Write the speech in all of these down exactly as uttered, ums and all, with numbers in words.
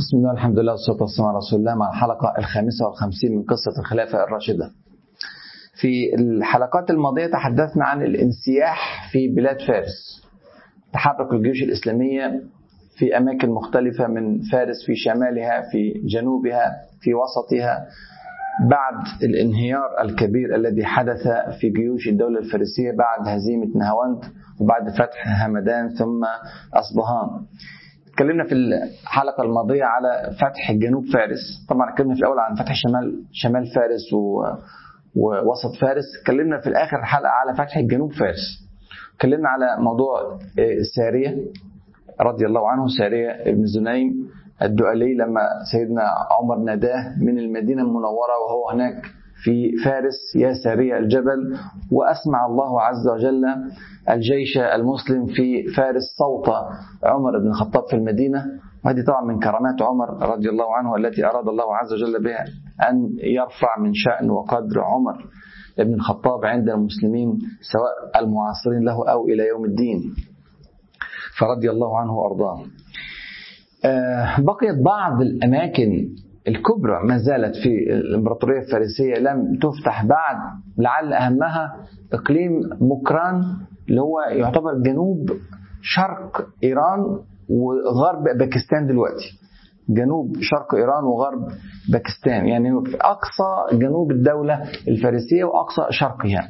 بسم الله الحمد لله والصلاة والسلام على رسول الله، مع الحلقة الخامسة والخمسين من قصة الخلافة الراشدة. في الحلقات الماضية تحدثنا عن الانسياح في بلاد فارس، تحرك الجيوش الإسلامية في أماكن مختلفة من فارس، في شمالها، في جنوبها، في وسطها، بعد الانهيار الكبير الذي حدث في جيوش الدولة الفارسية بعد هزيمة نهاوند وبعد فتح همدان ثم أصبهان. اتكلمنا في الحلقة الماضية على فتح جنوب فارس، طبعا اتكلمنا في الأول عن فتح شمال شمال فارس و... ووسط فارس. اتكلمنا في الآخر الحلقة على فتح جنوب فارس، اتكلمنا على موضوع سارية رضي الله عنه، سارية ابن زنيم الدؤلي، لما سيدنا عمر ناداه من المدينة المنورة وهو هناك في فارس: يا سارية الجبل. وأسمع الله عز وجل الجيش المسلم في فارس صوت عمر بن الخطاب في المدينة. وهذه طبعا من كرامات عمر رضي الله عنه التي أراد الله عز وجل بها أن يرفع من شأن وقدر عمر بن الخطاب عند المسلمين، سواء المعاصرين له أو إلى يوم الدين، فرضي الله عنه وأرضاه. بقيت بعض الأماكن الكبرى ما زالت في الإمبراطورية الفارسية لم تفتح بعد، لعل أهمها إقليم مكران اللي هو يعتبر جنوب شرق إيران وغرب باكستان دلوقتي، جنوب شرق إيران وغرب باكستان، يعني في أقصى جنوب الدولة الفارسية وأقصى شرقها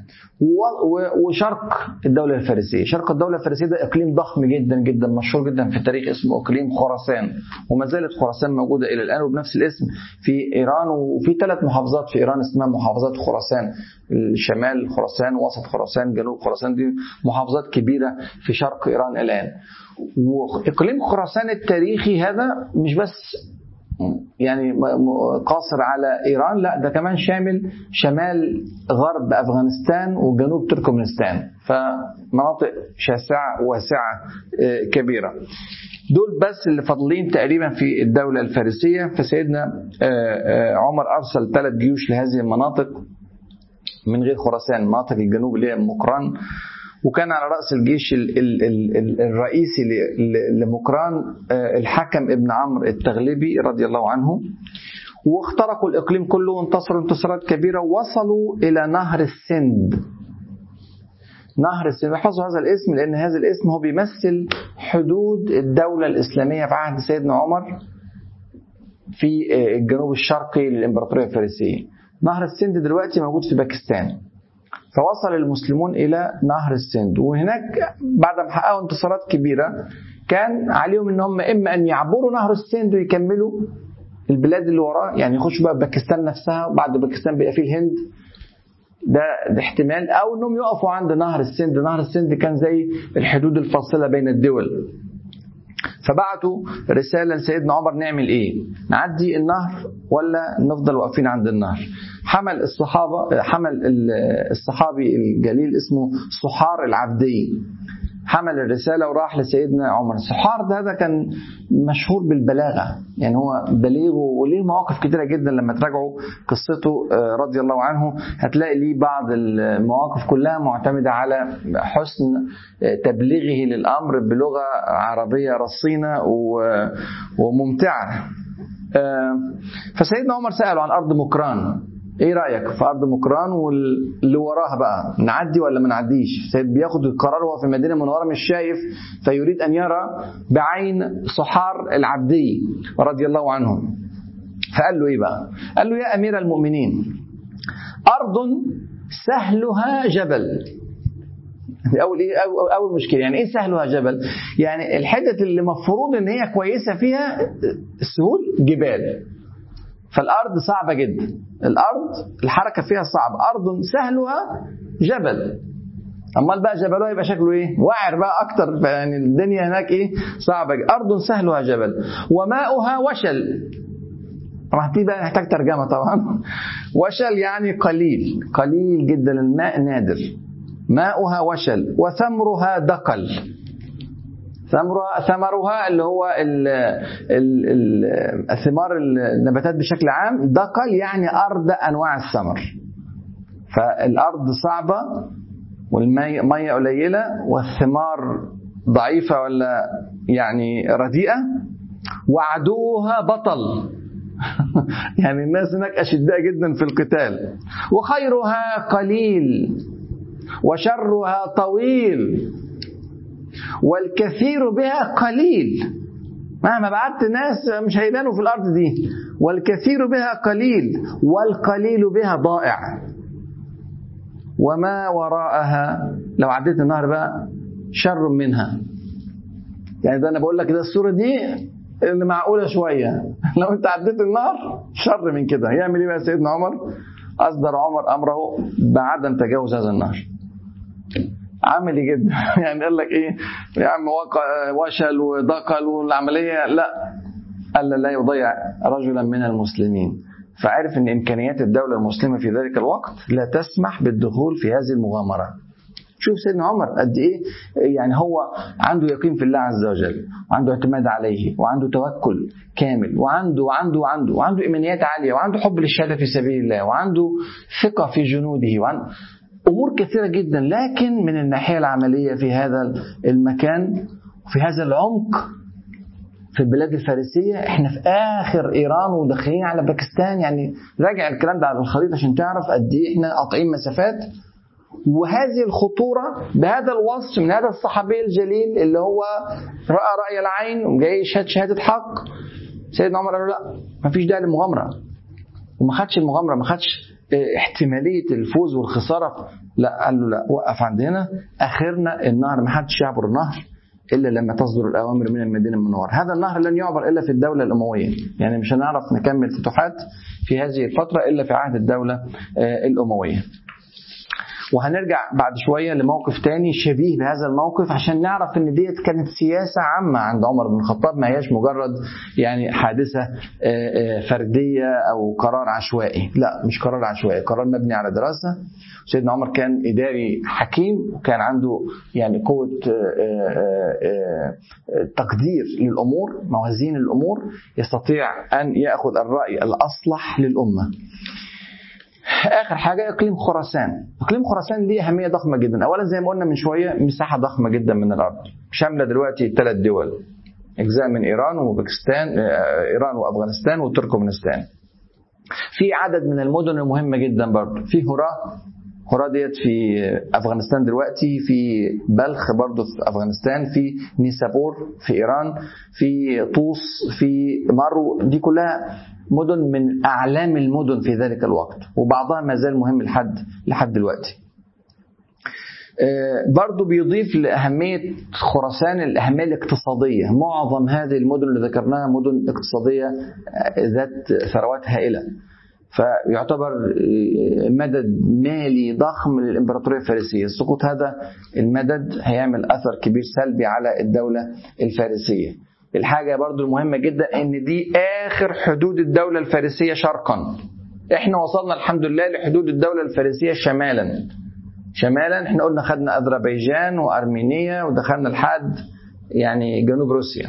وشرق الدولة الفارسية. شرق الدولة الفارسية ده إقليم ضخم جدا جدا، مشهور جدا في التاريخ، اسمه إقليم خراسان، وما زالت خراسان موجودة إلى الآن وبنفس الاسم في إيران. وفي ثلاث محافظات في إيران اسمها محافظات خراسان: الشمال خراسان، وسط خراسان، جنوب خراسان. دي محافظات كبيرة في شرق إيران الآن. وإقليم خراسان التاريخي هذا مش بس يعني قاصر على إيران، لا ده كمان شامل شمال غرب أفغانستان وجنوب تركمانستان، فمناطق شاسعة واسعة كبيرة. دول بس اللي فاضلين تقريبا في الدولة الفارسية. فسيدنا عمر أرسل ثلاث جيوش لهذه المناطق من غير خراسان، مناطق الجنوب اللي هي مكران، وكان على رأس الجيش ال ال ال الرئيسي لمكران الحكم ابن عمرو التغلبي رضي الله عنه. واخترقوا الإقليم كله وانتصروا انتصارات كبيرة، ووصلوا إلى نهر السند. نهر السند، احفظوا هذا الاسم لأن هذا الاسم هو بيمثل حدود الدولة الإسلامية في عهد سيدنا عمر في الجنوب الشرقي للإمبراطورية الفارسية. نهر السند دلوقتي موجود في باكستان. فوصل المسلمون إلى نهر السند، وهناك بعد ما حققوا انتصارات كبيرة كان عليهم ان هم إما أن يعبروا نهر السند ويكملوا البلاد اللي وراه، يعني يخشوا بقى باكستان نفسها، وبعد باكستان بقى فيه الهند، ده, ده احتمال، أو أنهم يقفوا عند نهر السند. نهر السند كان زي الحدود الفاصلة بين الدول. فبعتوا رسالة لسيدنا عمر: نعمل ايه؟ نعدي النهر ولا نفضل واقفين عند النهر؟ حمل الصحابة حمل الصحابي الجليل اسمه صحار العبدي، حمل الرسالة وراح لسيدنا عمر. صحار ده هذا كان مشهور بالبلاغة، يعني هو بليغ وليه مواقف كتيرة جدا. لما تراجعوا قصته رضي الله عنه هتلاقي ليه بعض المواقف كلها معتمدة على حسن تبليغه للأمر بلغة عربية رصينة وممتعة. فسيدنا عمر سأله عن أرض مكران: ايه رأيك في أرض مكران واللي وراها بقى، نعدي ولا ما نعديش؟ سيد بياخد القرار وهو في المدينة المنورة مش شايف، فيريد أن يرى بعين صحار العبدي رضي الله عنه. فقال له ايه بقى؟ قال له: يا أمير المؤمنين، أرض سهلها جبل. أول إيه أول مشكلة، يعني إيه سهلها جبل؟ يعني الحتة اللي مفروض إن هي كويسة فيها السهول جبال، فالأرض صعبة جدا، الأرض الحركة فيها صعبة. أرض سهلها جبل، أمال بقى جبلها يبقى شكله إيه؟ وعر بقى أكتر، يعني الدنيا هناك إيه؟ صعبة. أرض سهلها جبل وماؤها وشل. طبعا دي بقى نحتاج ترجمة طبعا. وشل يعني قليل، قليل جدا، الماء نادر. ماؤها وشل وثمرها دقل. ثمرها ثمرها اللي هو ال ال ال الثمار النباتات بشكل عام. دقل يعني أرض أنواع الثمر. فالأرض صعبة والمية قليلة والثمار ضعيفة ولا يعني رديئة، وعدوها بطل يعني الناس هناك أشداء جدا في القتال. وخيرها قليل وشرها طويل والكثير بها قليل. مهما بعدت ناس مش هيبانوا في الأرض دي. والكثير بها قليل والقليل بها ضائع وما وراءها لو عديت النهر بقى شر منها. يعني ده أنا بقول لك ده الصورة دي اللي معقولة شوية. لو أنت عديت النهر شر من كده. يعمل إيه بقى سيدنا عمر؟ أصدر عمر أمره بعدم تجاوز هذا النهر. عملي جدا يعني قال لك إيه يا عم وشل ودقل والعملية لا، قال لا يضيع رجلا من المسلمين. فعرف أن إمكانيات الدولة المسلمة في ذلك الوقت لا تسمح بالدخول في هذه المغامرة. شوف سيدنا عمر قد إيه يعني هو عنده يقين في الله عز وجل وعنده اعتماد عليه وعنده توكل كامل وعنده وعنده وعنده وعنده إيمانيات عالية وعنده حب للشهادة في سبيل الله وعنده ثقة في جنوده وعنده أمور كثيرة جدا. لكن من الناحية العملية في هذا المكان وفي هذا العمق في البلاد الفارسية احنا في آخر إيران وداخلين على باكستان. يعني راجع الكلام ده على الخريطة عشان تعرف قد إيه احنا قاطعين مسافات. وهذه الخطورة بهذا الوصف من هذا الصحابي الجليل اللي هو رأى رأي العين وجاي يشهد شهادة حق. سيدنا عمر قال له لا مفيش داعي للمغامرة. وما خدش المغامرة، ما خدش احتمالية الفوز والخسارة، لا قال له لا وقف عندنا آخرنا النهر، ما حدش يعبر النهر إلا لما تصدر الأوامر من المدينة المنورة. هذا النهر لن يعبر إلا في الدولة الأموية. يعني مش هنعرف نكمل فتوحات في هذه الفترة إلا في عهد الدولة الأموية. وهنرجع بعد شوية لموقف تاني شبيه بهذا الموقف عشان نعرف ان ديت كانت سياسة عامة عند عمر بن الخطاب، ما هياش مجرد يعني حادثة فردية او قرار عشوائي. لا مش قرار عشوائي، قرار مبني على دراسة. سيدنا عمر كان إداري حكيم وكان عنده يعني قوة تقدير للأمور، موازين الأمور، يستطيع أن يأخذ الرأي الأصلح للأمة. آخر حاجة إقليم خراسان. إقليم خراسان ليه أهمية ضخمة جدا. أولا زي ما قلنا من شوية مساحة ضخمة جدا من الأرض شاملة دلوقتي ثلاث دول، أجزاء من إيران وباكستان، إيران وأفغانستان وتركمانستان. في عدد من المدن المهمة جدا برضو. في هراء، هراء ديت في أفغانستان دلوقتي، في بلخ برضو في أفغانستان، في نيسابور في إيران، في طوس، في مرو. دي كلها مدن من أعلام المدن في ذلك الوقت وبعضها ما زال مهم لحد لحد دلوقتي. برضو بيضيف لأهمية خراسان الأهمية الاقتصادية. معظم هذه المدن اللي ذكرناها مدن اقتصادية ذات ثروات هائلة، فيعتبر مدد مالي ضخم للإمبراطورية الفارسية. سقوط هذا المدد هيعمل أثر كبير سلبي على الدولة الفارسية. الحاجة برضو المهمة جدا ان دي آخر حدود الدولة الفارسية شرقا. احنا وصلنا الحمد لله لحدود الدولة الفارسية شمالا. شمالا احنا قلنا خدنا أذربيجان وأرمينيا ودخلنا لحد يعني جنوب روسيا.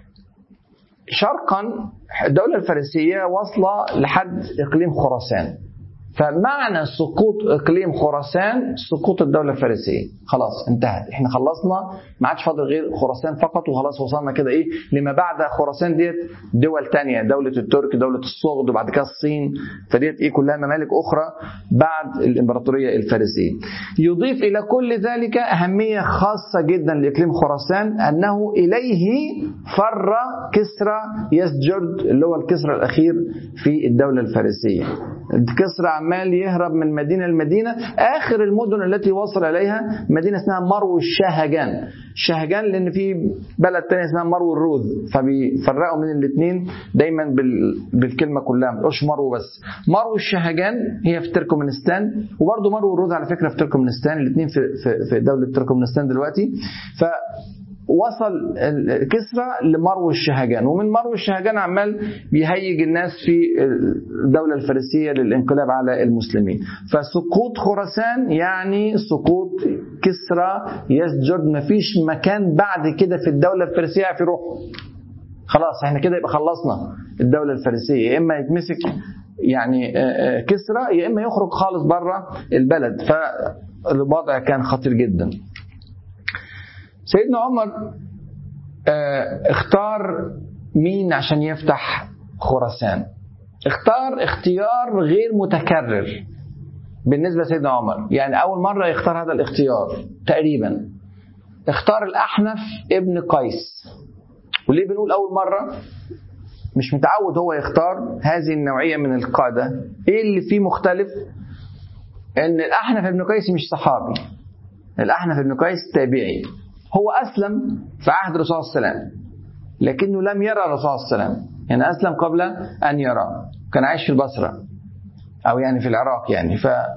شرقا الدولة الفارسية واصلة لحد إقليم خراسان. فمعنى سقوط إقليم خراسان سقوط الدولة الفارسية. خلاص انتهت، احنا خلصنا، ما عادش فاضل غير خراسان فقط وخلاص. وصلنا كده ايه لما بعد خراسان ديت دول تانية، دولة الترك، دولة الصغد، وبعد كده الصين. فديت ايه كلها ممالك اخرى بعد الامبراطورية الفارسية. يضيف الى كل ذلك اهمية خاصة جدا لإقليم خراسان انه اليه فر كسرى يزجرد اللي هو الكسرى الاخير في الدولة الفارسية. كسرى عمال يهرب من مدينة لمدينة. آخر المدن التي وصل إليها مدينة اسمها مرو الشاهجان. الشاهجان لأن في بلد تاني اسمها مرو الروذ، فبيفرقوا من الاثنين دايما بالكلمة كلها، مش مرو بس. مرو الشاهجان هي في تركمانستان، وبرضه مرو الروذ على فكرة في تركمانستان، الاثنين في في دولة تركمانستان دلوقتي. ف وصل كسرى لمرو الشاهجان، ومن مرو الشاهجان عمال بيهيج الناس في الدولة الفارسية للانقلاب على المسلمين. فسقوط خراسان يعني سقوط كسرى يزجرد. مفيش مكان بعد كده في الدولة الفارسية في روح. خلاص احنا كده يبقى خلصنا الدولة الفارسية. يا اما يتمسك يعني كسرى يا اما يخرج خالص بره البلد. فالوضع كان خطير جدا. سيدنا عمر اختار مين عشان يفتح خراسان. اختار اختيار غير متكرر بالنسبة لسيدنا عمر، يعني أول مرة يختار هذا الاختيار تقريبا. اختار الأحنف ابن قيس. وليه بنقول أول مرة؟ مش متعود هو يختار هذه النوعية من القادة. ايه اللي فيه مختلف؟ ان الأحنف ابن قيس مش صحابي، الأحنف ابن قيس تابعي. هو أسلم في عهد الرسول صلى الله عليه وسلم، لكنه لم يرى الرسول صلى الله عليه وسلم، يعني أسلم قبل أن يرى. كان عايش في البصرة أو يعني في العراق يعني.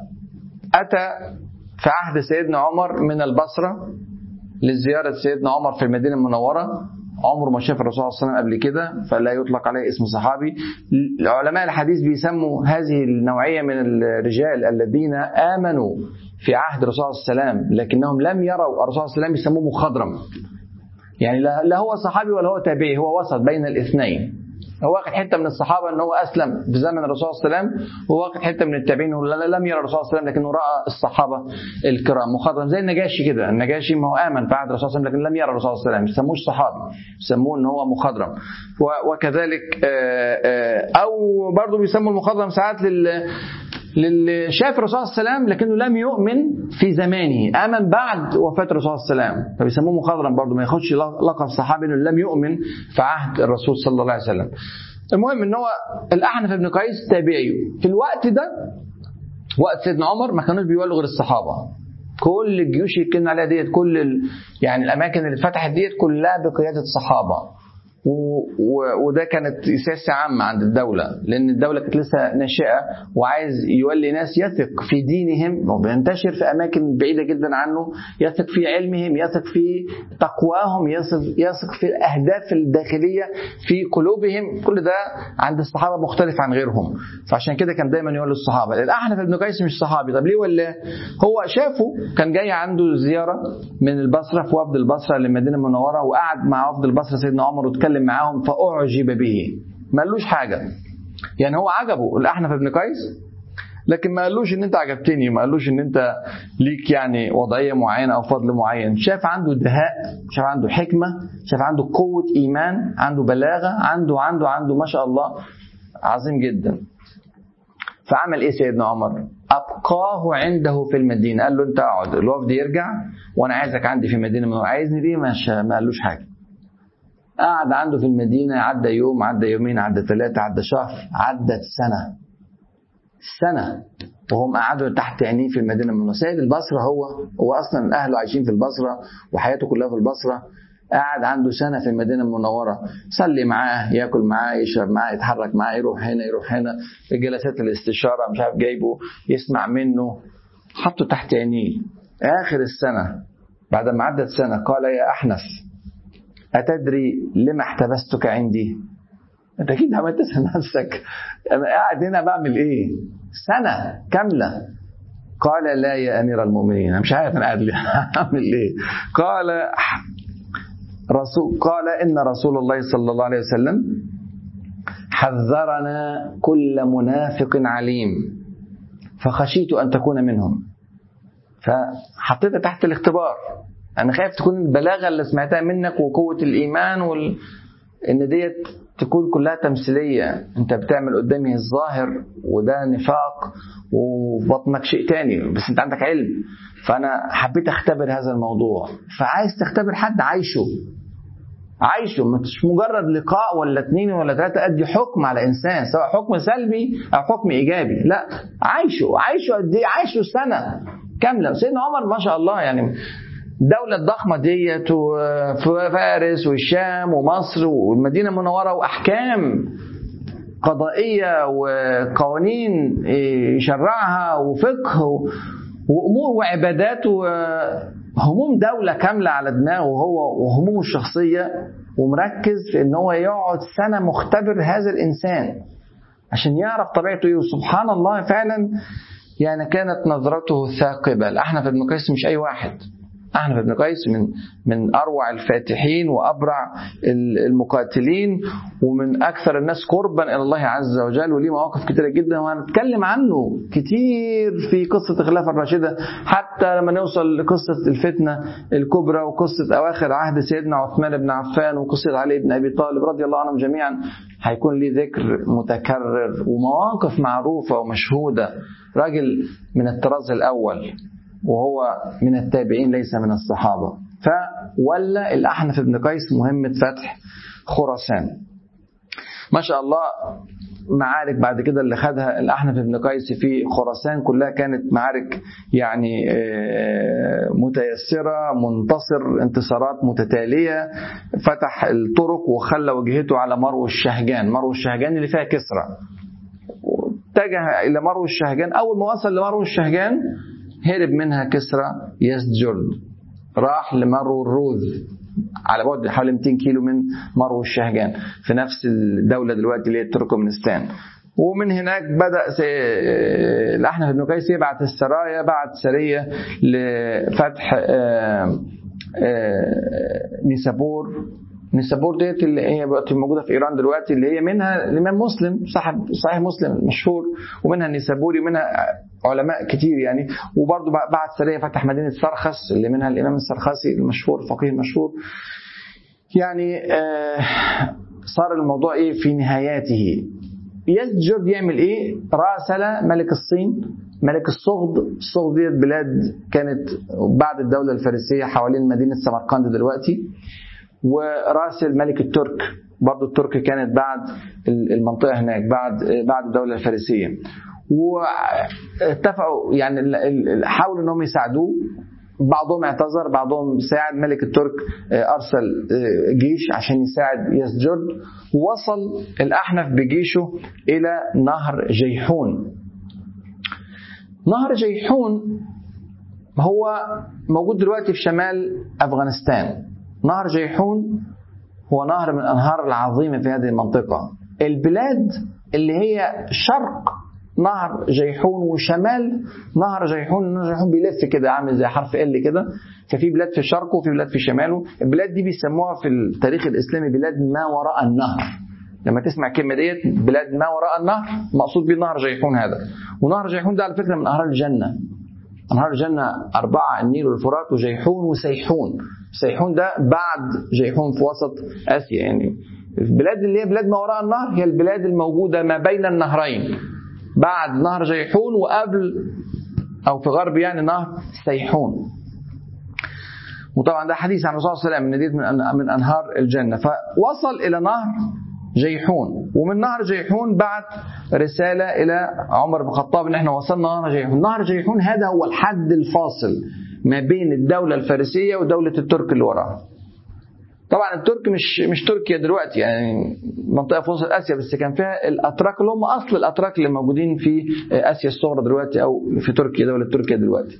فأتى في عهد سيدنا عمر من البصرة لزيارة سيدنا عمر في المدينة المنورة. عمره ما شاف الرسول صلى الله عليه وسلم قبل كده، فلا يطلق عليه اسم صحابي. علماء الحديث بيسموا هذه النوعية من الرجال الذين آمنوا في عهد الرسول صلى الله عليه وسلم لكنهم لم يروا الرسول صلى الله عليه وسلم، يسموه مخضرم. يعني لا هو صحابي ولا هو تابعي، هو وسط بين الاثنين. هو واخد حته من الصحابه ان هو اسلم في زمن الرسول صلى الله عليه وسلم، وهو واخد حته من التابعين هو لم يرى الرسول صلى الله عليه وسلم لكنه راى الصحابه الكرام. مخضرم زي النجاشي كده. النجاشي ما هو امن في عهد الرسول صلى الله عليه وسلم لكن لم يرى الرسول صلى الله عليه وسلم، ما يسموش صحابي، يسموه ان هو مخضرم. وكذلك او برضه بيسموا المخضرم ساعات لل للي شاف الرسول صلى الله عليه وسلم لكنه لم يؤمن في زمانه، آمن بعد وفاة الرسول صلى الله عليه وسلم، فبيسموه مخضرم برضه، ما ياخدش لقب صحابي انه لم يؤمن في عهد الرسول صلى الله عليه وسلم. المهم ان هو الأحنف بن قيس تابعي. في الوقت ده وقت سيدنا عمر ما كانوش بيولوا غير الصحابة. كل الجيوش اللي كنا عليها ديت، كل ال... يعني الاماكن اللي اتفتحت ديت كلها بقيادة الصحابة. و... و... وده كانت سياسة عامة عند الدولة، لأن الدولة كانت لسه ناشئة وعايز يولي ناس يثق في دينهم وبينتشر في أماكن بعيدة جدا عنه، يثق في علمهم، يثق في تقواهم، يثق, يثق في الأهداف الداخلية في قلوبهم. كل ده عند الصحابة مختلف عن غيرهم، فعشان كده كان دايما يقول الصحابة. الأحنف بن قيس مش صحابي. طب ليه؟ ولا هو شافه كان جاي عنده زيارة من البصرة في وفد البصرة للمدينة المنورة، وقعد مع وفد البصرة سيدنا عمر وتكلم معاهم فأعجب به. ما قالوش حاجة، يعني هو عجبه الأحنف بن قيس لكن ما قالوش ان انت عجبتني، ما قالوش ان انت ليك يعني وضعية معينة او فضل معين. شاف عنده دهاء، شاف عنده حكمة، شاف عنده قوة ايمان، عنده بلاغة، عنده عنده عنده ما شاء الله عظيم جدا. فعمل ايه سيدنا عمر؟ ابقاه عنده في المدينة. قال له انت اقعد، الوفد يرجع وانا عايزك عندي في المدينة منور. عايزني ليه؟ ما قالوش حاجة. قعد عنده في المدينة، عدى يوم، عدى يومين، عدى ثلاثة، عدى شهر، عدت سنة سنة وهم قعدوا تحت عينيه في المدينة المنورة. سيد البصرة هو هو أصلا أهله عايشين في البصرة وحياته كلها في البصرة. قعد عنده سنة في المدينة المنورة، صلي معاه، يأكل معاه، يشرب معاه، يتحرك معاه، يروح هنا يروح هنا، في جلسات الاستشارة مش عارف جايبه يسمع منه، حطه تحت عينيه. آخر السنة بعد ما عدت سنة قال يا أحنف أتدري لما احتبستك عندي؟ أنت أكيد عملت تسأل نفسك أنا قاعد هنا بعمل إيه؟ سنة كاملة. قال لا يا أمير المؤمنين، أنا مش عارف أنا قاعد أعمل إيه. قال رسول قال إن رسول الله صلى الله عليه وسلم حذرنا كل منافق عليم فخشيت أن تكون منهم. فحطيتها تحت الاختبار. أنا خايف تكون البلاغة اللي سمعتها منك وقوة الإيمان وال... إن ديت تكون كلها تمثيلية، أنت بتعمل قدامي الظاهر وده نفاق وبطنك شيء تاني، بس أنت عندك علم. فأنا حبيت أختبر هذا الموضوع. فعايز تختبر حد عايشه عايشه مش مجرد لقاء ولا اتنين ولا ثلاثة أدي حكم على إنسان سواء حكم سلبي أو حكم إيجابي، لا عايشه عايشه قد إيه؟ عايشه سنة كاملة. سيدنا عمر ما شاء الله يعني الدولة الضخمة ديت وفي فارس والشام ومصر والمدينة المنورة، وأحكام قضائية وقوانين يشرعها وفقه وأمور وعبادات وهموم دولة كاملة على دماغه هو وهمومه الشخصية، ومركز في أنه هو يقعد سنة مختبر هذا الإنسان عشان يعرف طبيعته إيه. وسبحان الله فعلا يعني كانت نظرته ثاقبة. الأحنف بن قيس مش أي واحد، أحنف بن قيس من من أروع الفاتحين وأبرع المقاتلين ومن أكثر الناس قربا إلى الله عز وجل، وليه مواقف كتيرة جدا وهنتكلم عنه كتير في قصة الخلافة الراشدة، حتى لما نوصل لقصة الفتنة الكبرى وقصة أواخر عهد سيدنا عثمان بن عفان وقصة علي بن أبي طالب رضي الله عنهم جميعا، هيكون ليه ذكر متكرر ومواقف معروفة ومشهودة. راجل من الطراز الأول وهو من التابعين ليس من الصحابة، فولى الأحنف بن قيس مهمة فتح خراسان. ما شاء الله معارك بعد كده اللي خدها الأحنف بن قيس في خراسان كلها كانت معارك يعني متيسرة، منتصر، انتصارات متتالية، فتح الطرق وخلى وجهته على مرو الشهجان. مرو الشهجان اللي فيها كسرى، اتجه إلى مرو الشهجان. أول ما وصل لمرو الشهجان هرب منها كسرى يزدجرد، راح لمرو الروذ على بعد حوالي مئتين كيلو من مرو الشهجان في نفس الدولة دلوقتي اللي هي تركمانستان. ومن هناك بدأ الأحنف بن قيس يبعث السرايا، بعت سرية لفتح نيسابور. نيسابور ديت اللي هي موجودة في إيران دلوقتي، اللي هي منها الإمام مسلم صاحب صحيح مسلم المشهور، ومنها النيسابوري، ومنها علماء كتير يعني. وبرضه بعد سرية فتح مدينة سرخس اللي منها الإمام السرخسي المشهور، فقيه المشهور يعني. صار الموضوع إيه في نهاياته؟ يزدجرد يعمل إيه؟ راسل ملك الصين، ملك الصغد. الصغد ديت بلاد كانت بعد الدولة الفارسية حوالين مدينة سمرقند دلوقتي. وراسل ملك الترك، برضو الترك كانت بعد المنطقة هناك بعد بعد الدولة الفارسية. واتفقوا يعني حاولوا انهم يساعدوه، بعضهم اعتذر بعضهم ساعد. ملك الترك ارسل جيش عشان يساعد يزدجرد، ووصل الأحنف بجيشه الى نهر جيحون. نهر جيحون هو موجود دلوقتي في شمال أفغانستان. نهر جيحون هو نهر من الأنهار العظيمة في هذه المنطقة. البلاد اللي هي شرق نهر جيحون وشمال نهر جيحون، نهر جيحون بيلف كده عامل زي حرف ال كده، ففي بلاد في شرقه وفي بلاد في شماله. البلاد دي بيسموها في التاريخ الإسلامي بلاد ما وراء النهر. لما تسمع الكلمة ديت بلاد ما وراء النهر، مقصود بيه نهر جيحون هذا. ونهر جيحون ده على فكرة من أنهار الجنة. أنهار الجنة أربعة: النيل والفرات وجيحون وسيحون. سيحون ده بعد جيحون في وسط آسيا يعني. البلاد اللي هي بلاد ما وراء النهر هي البلاد الموجودة ما بين النهرين، بعد نهر جيحون وقبل أو في غرب يعني نهر سيحون. وطبعا ده حديث عن الرسول صلى الله عليه وسلم من من أنهار الجنة. فوصل إلى نهر جيحون، ومن نهر جيحون بعت رسالة إلى عمر بن الخطاب إن احنا وصلنا نهر جيحون. نهر جيحون هذا هو الحد الفاصل ما بين الدولة الفارسية ودولة الترك اللي وراها. طبعا الترك مش مش تركيا دلوقتي يعني، منطقة في وسط آسيا، بس كان فيها الأتراك اللي هم أصل الأتراك اللي موجودين في آسيا الصغرى دلوقتي أو في تركيا، دولة تركيا دلوقتي.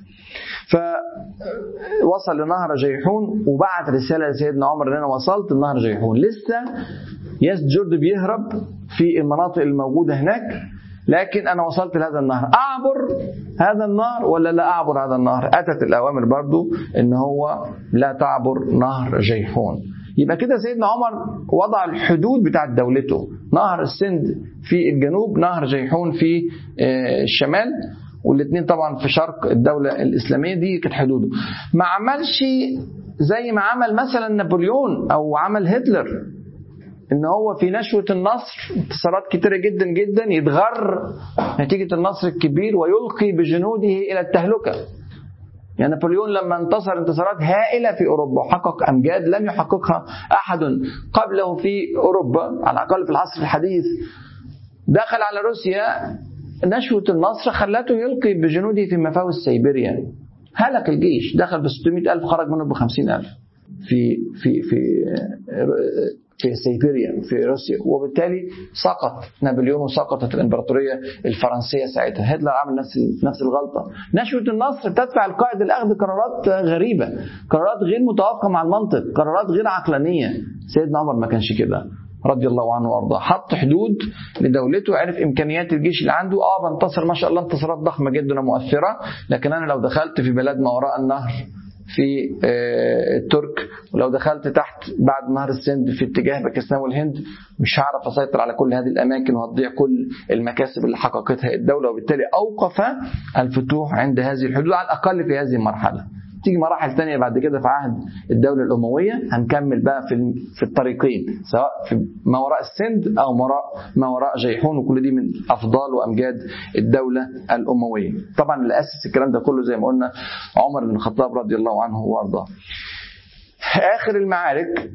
فوصل لنهر جيحون وبعت رسالة لسيدنا عمر إن أنا وصلت لنهر جيحون. لسه يزدجرد بيهرب في المناطق الموجودة هناك، لكن أنا وصلت لهذا النهر، أعبر هذا النهر ولا لا أعبر هذا النهر؟ أتت الأوامر برضو إن هو لا تعبر نهر جيحون. يبقى كده سيدنا عمر وضع الحدود بتاعت دولته، نهر السند في الجنوب، نهر جيحون في الشمال، والاثنين طبعا في شرق الدولة الإسلامية. دي كانت حدوده. ما عملش زي ما عمل مثلا نابليون أو عمل هتلر، إن هو في نشوة النصر انتصارات كتيرة جدا جدا يتغر نتيجة النصر الكبير ويلقي بجنوده إلى التهلكة. يعني نابليون لما انتصر انتصارات هائلة في أوروبا وحقق أمجاد لم يحققها أحد قبله في أوروبا على الأقل في العصر الحديث، دخل على روسيا نشوة النصر خلته يلقي بجنوده في مفاوز سيبيريا، هلك الجيش، دخل ب ستمائة ألف خرج منه ب خمسين ألف في في في في سيبيريا في روسيا، وبالتالي سقط نابليون وسقطت الإمبراطورية الفرنسية ساعتها. هتلر عمل نفس نفس الغلطة. نشوة النصر تدفع القائد لأخذ قرارات غريبة، قرارات غير متوافقة مع المنطق، قرارات غير عقلانية. سيدنا عمر ما كانش كده رضي الله عنه وارضاه، حط حدود لدولته، عرف إمكانيات الجيش اللي عنده. اه بنتصر ما شاء الله انتصارات ضخمة جدا ومؤثرة، لكن أنا لو دخلت في بلاد ما وراء النهر في الترك، ولو دخلت تحت بعد نهر السند في اتجاه باكستان والهند مش هعرف أسيطر على كل هذه الأماكن، وهتضيع كل المكاسب اللي حققتها الدولة. وبالتالي أوقف الفتوح عند هذه الحدود على الأقل في هذه المرحلة. تيجي مراحل تانية بعد كده في عهد الدولة الأموية، هنكمل بقى في في الطريقين، سواء في ما وراء السند أو ما وراء جيحون، وكل دي من أفضال وأمجاد الدولة الأموية. طبعا اللي أسس الكلام ده كله زي ما قلنا عمر بن الخطاب رضي الله عنه وأرضاه. آخر المعارك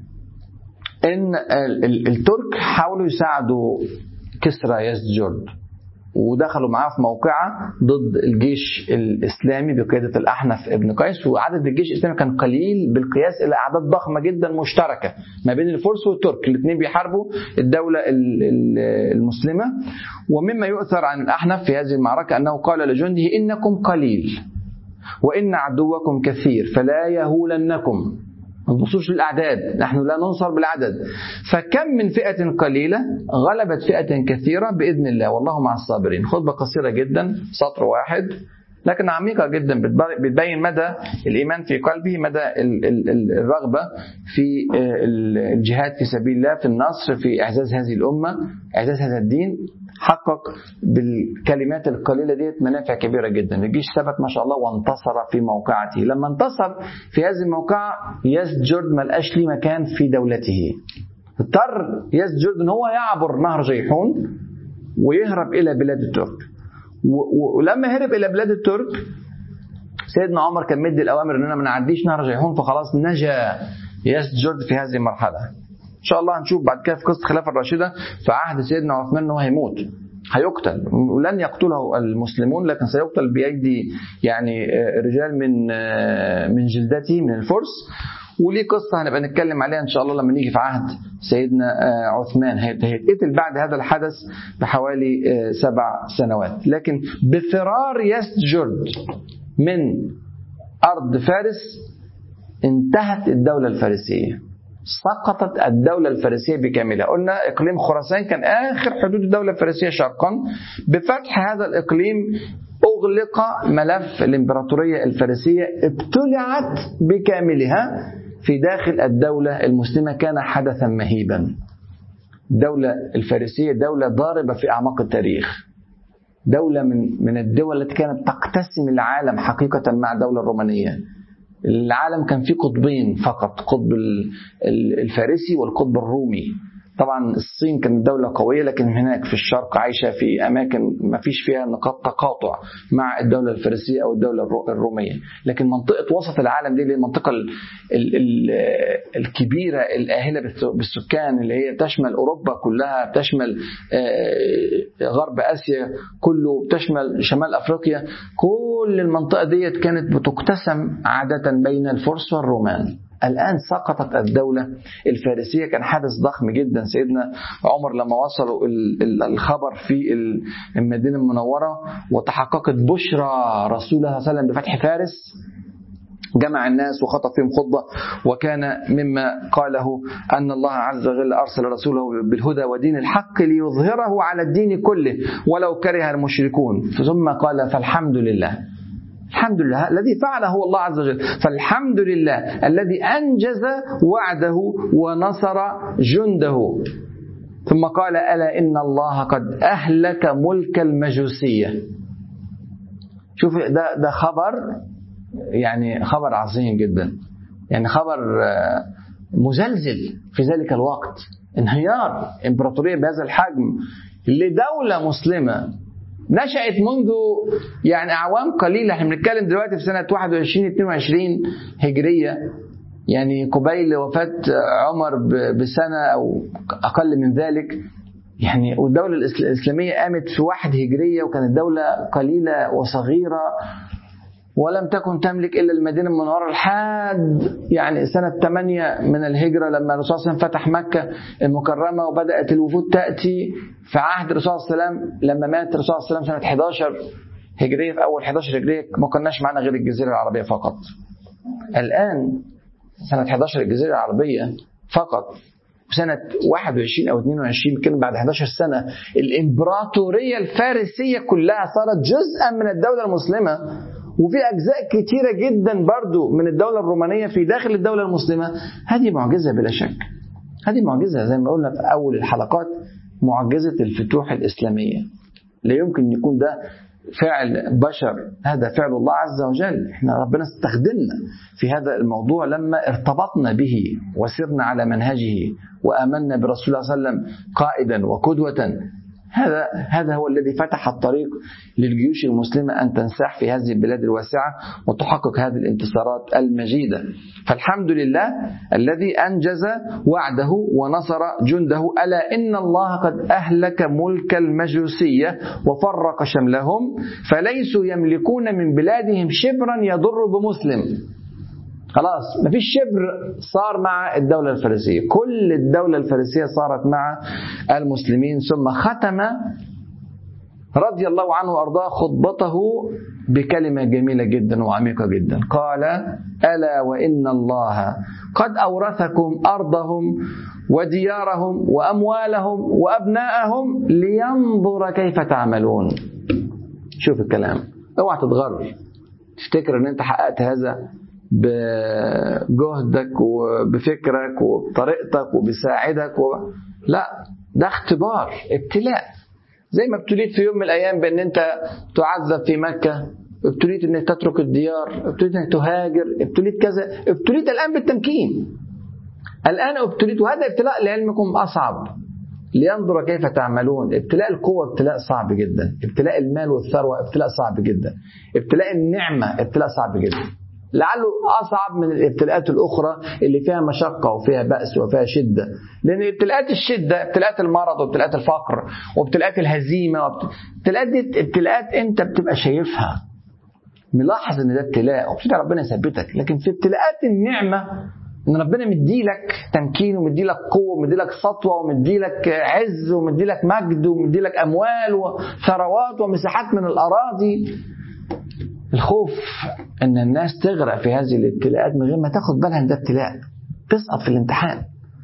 إن الترك حاولوا يساعدوا كسرى يزدجرد، ودخلوا معاه في موقعة ضد الجيش الإسلامي بقيادة الأحنف ابن قيس. وعدد الجيش الإسلامي كان قليل بالقياس إلى أعداد ضخمة جدا مشتركة ما بين الفرس والترك، الاثنين بيحاربوا الدولة المسلمة. ومما يؤثر عن الأحنف في هذه المعركة أنه قال لجنده إنكم قليل وإن عدوكم كثير فلا يهولنكم. ما تبصوش للأعداد، نحن لا ننصر بالعدد، فكم من فئة قليلة غلبت فئة كثيرة بإذن الله والله مع الصابرين. خطبة قصيرة جدا، سطر واحد، لكن عميقة جدا، بتبين مدى الإيمان في قلبه، مدى الرغبة في الجهاد في سبيل الله، في النصر، في إعزاز هذه الأمة، إعزاز هذا الدين. حقق بالكلمات القليلة ديت منافع كبيرة جدا. الجيش ثبت ما شاء الله وانتصر في موقعته. لما انتصر في هذه الموقعة يزدجرد ما لقاش ليه مكان في دولته، اضطر يزدجرد ان هو يعبر نهر جيحون ويهرب إلى بلاد الترك. ولما هرب إلى بلاد الترك سيدنا عمر كان مدي الأوامر أننا ما نعديش نهر جيحون، فخلاص نجا يزدجرد في هذه المرحلة. إن شاء الله هنشوف بعد كده في قصة الخلافة الراشدة في عهد سيدنا عثمان أنه هيموت، هيقتل، ولن يقتله المسلمون لكن سيقتل بأيدي يعني رجال من من جلدته من الفرس. وليه قصة هنبقى نتكلم عليها إن شاء الله لما نيجي في عهد سيدنا عثمان. هيتقتل بعد هذا الحدث بحوالي سبع سنوات. لكن بفرار يزدجرد من أرض فارس انتهت الدولة الفارسية، سقطت الدولة الفارسية بكاملها. قلنا إقليم خراسان كان آخر حدود الدولة الفارسية شرقا. بفتح هذا الإقليم أغلق ملف الإمبراطورية الفارسية، ابتلعت بكاملها في داخل الدولة المسلمة. كان حدثا مهيبا. الدولة الفارسية دولة ضاربة في أعماق التاريخ، دولة من من الدول التي كانت تقتسم العالم حقيقة مع الدولة الرومانية. العالم كان فيه قطبين فقط، قطب الفارسي والقطب الرومي. طبعا الصين كانت دولة قوية، لكن هناك في الشرق عايشة في أماكن ما فيش فيها نقاط تقاطع مع الدولة الفارسية أو الدولة الرومية. لكن منطقة وسط العالم دي المنطقة ال ال ال الكبيرة الآهلة بالسكان، اللي هي تشمل أوروبا كلها، تشمل غرب آسيا كله، تشمل شمال أفريقيا، كل المنطقة دي كانت بتقتسم عادة بين الفرس والرومان. الآن سقطت الدولة الفارسية. كان حدث ضخم جدا. سيدنا عمر لما وصلوا الخبر في المدينة المنورة وتحققت بشرى رسول الله صلى الله عليه وسلم بفتح فارس، جمع الناس وخطب فيهم خطبة، وكان مما قاله أن الله عز وجل أرسل رسوله بالهدى ودين الحق ليظهره على الدين كله ولو كره المشركون. ثم قال فالحمد لله، الحمد لله الذي فعله هو الله عز وجل، فالحمد لله الذي أنجز وعده ونصر جنده. ثم قال ألا إن الله قد أهلك ملك المجوسية. شوف ده ده خبر، يعني خبر عظيم جدا، يعني خبر مزلزل في ذلك الوقت. انهيار إمبراطورية بهذا الحجم لدولة مسلمة نشأت منذ يعني أعوام قليلة. احنا بنتكلم دلوقتي في سنة واحد وعشرين اثنين وعشرين هجرية، يعني قبيل وفاة عمر بسنة أو أقل من ذلك. يعني والدولة الإسلامية قامت في واحد هجرية، وكانت دولة قليلة وصغيرة ولم تكن تملك إلا المدينة المنورة لحد يعني سنة ثمانية من الهجرة، لما الرسول صلى الله عليه وسلم فتح مكة المكرمة وبدأت الوفود تأتي في عهد الرسول صلى الله عليه وسلم. لما مات الرسول صلى الله عليه وسلم سنة إحدى عشرة هجرية، في أول إحدى عشرة هجرية ما كناش معنا غير الجزيرة العربية فقط. الآن سنة إحدى عشرة الجزيرة العربية فقط. سنة واحد وعشرين أو اثنين وعشرين كان بعد إحدى عشرة سنة الإمبراطورية الفارسية كلها صارت جزءا من الدولة المسلمة، وفي أجزاء كتيرة جدا برضو من الدولة الرومانية في داخل الدولة المسلمة. هذه معجزة بلا شك، هذه معجزة زي ما قلنا في أول الحلقات، معجزة الفتوح الإسلامية. لا يمكن يكون ده فعل بشر، هذا فعل الله عز وجل. احنا ربنا استخدمنا في هذا الموضوع لما ارتبطنا به وسرنا على منهجه وآمنا برسول الله صلى الله عليه وسلم قائدا وقدوة. هذا هذا هو الذي فتح الطريق للجيوش المسلمة أن تنساح في هذه البلاد الواسعة وتحقق هذه الانتصارات المجيدة. فالحمد لله الذي أنجز وعده ونصر جنده. ألا إن الله قد أهلك ملك المجوسية وفرق شملهم، فليسوا يملكون من بلادهم شبرا يضر بمسلم. خلاص مفيش شبر صار مع الدولة الفارسية، كل الدولة الفارسية صارت مع المسلمين. ثم ختم رضي الله عنه وأرضاه خطبته بكلمة جميلة جدا وعميقة جدا. قال: ألا وإن الله قد أورثكم أرضهم وديارهم وأموالهم وأبناءهم لينظر كيف تعملون. شوف الكلام، اوعى تتغر تفتكر ان انت حققت هذا بجهدك وبفكرك وبطريقتك وبساعدك و... لا، ده اختبار، ابتلاء. زي ما ابتليت في يوم من الأيام بأن أنت تعذب في مكة، ابتليت أنك تترك الديار، ابتليت أنك تهاجر، ابتليت كذا، ابتليت الآن بالتمكين. الآن ابتليت، وهذا ابتلاء لعلمكم أصعب، لينظر كيف تعملون. ابتلاء القوة ابتلاء صعب جدا، ابتلاء المال والثروة ابتلاء صعب جدا، ابتلاء النعمة ابتلاء صعب جدا، لعله أصعب من الابتلاءات الأخرى اللي فيها مشقة وفيها بأس وفيها شدة. لأن ابتلاءات الشدة ابتلاءات المرض وابتلاءات الفقر وابتلاءات الهزيمة وابتلاءات دي ابتلاءات أنت بتبقى شايفها، ملاحظ أن ده ابتلاء وبتدعي ربنا يثبتك. لكن في ابتلاءات النعمة ان ربنا مديلك تمكين ومديلك قوه ومديلك سطوه ومديلك عز ومديلك مجد ومديلك اموال وثروات ومساحات من الاراضي. الخوف ان الناس تغرق في هذه الابتلاءات من غير ما تاخد بالها ان ده ابتلاء، تسقط في الامتحان.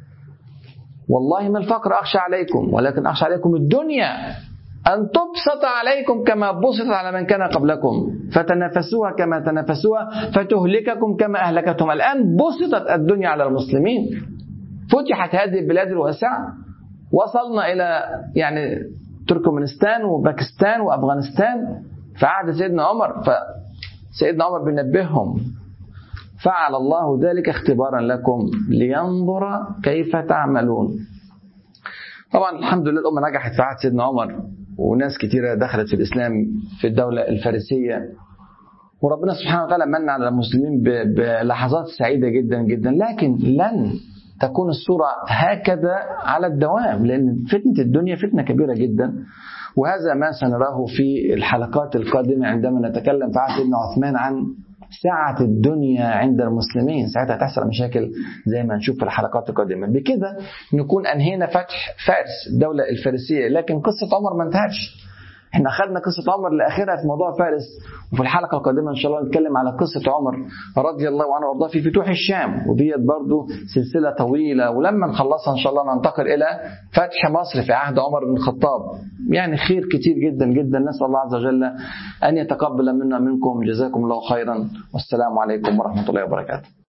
والله ما الفقر اخشى عليكم ولكن اخشى عليكم الدنيا أن تبسط عليكم كما بسطت على من كان قبلكم فتنافسوها كما تنافسوها فتهلككم كما أهلكتهم. الآن بسطت الدنيا على المسلمين، فتحت هذه البلاد الواسعة، وصلنا إلى يعني تركمانستان وباكستان وأفغانستان في عهد سيدنا عمر. فسيدنا عمر بينبههم: فعل الله ذلك اختبارا لكم لينظر كيف تعملون. طبعا الحمد لله الأمة نجحت في عهد سيدنا عمر، وناس كتيرة دخلت في الإسلام في الدولة الفارسية، وربنا سبحانه وتعالى من على المسلمين بلحظات سعيدة جدا جدا. لكن لن تكون الصورة هكذا على الدوام، لأن فتنة الدنيا فتنة كبيرة جدا، وهذا ما سنراه في الحلقات القادمة عندما نتكلم في عهد سيدنا عثمان عن ساعة الدنيا عند المسلمين. ساعتها تحصل مشاكل زي ما نشوف في الحلقات القادمة. بكده نكون أنهينا فتح فارس الدولة الفارسية، لكن قصة عمر ما انتهتش. احنا أخذنا قصة عمر لآخرها في موضوع فارس، وفي الحلقة القادمة إن شاء الله نتكلم على قصة عمر رضي الله عنه وارضاه في فتوح الشام، وديت برضو سلسلة طويلة. ولما نخلصها إن شاء الله ننتقل إلى فتح مصر في عهد عمر بن الخطاب. يعني خير كتير جدا جدا. نسأل الله عز وجل أن يتقبل منا منكم. جزاكم الله خيرا، والسلام عليكم ورحمة الله وبركاته.